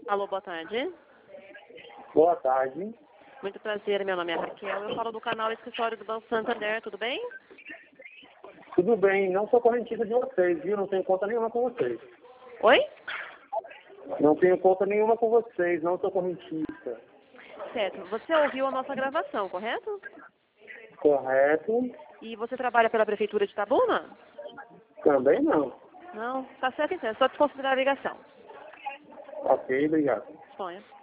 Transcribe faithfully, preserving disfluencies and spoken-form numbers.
Alô, boa tarde. Boa tarde. Muito prazer, meu nome é Raquel. Eu falo do canal Escritório do Banco Santander, tudo bem? Tudo bem, não sou correntista de vocês, viu? Não tenho conta nenhuma com vocês. Oi? Não tenho conta nenhuma com vocês, não sou correntista. Certo. Você ouviu a nossa gravação, correto? Correto? E você trabalha pela Prefeitura de Itabuna? Também não. Não? Tá certo então. É só desconsiderar a ligação. Ok, obrigado. Disponha.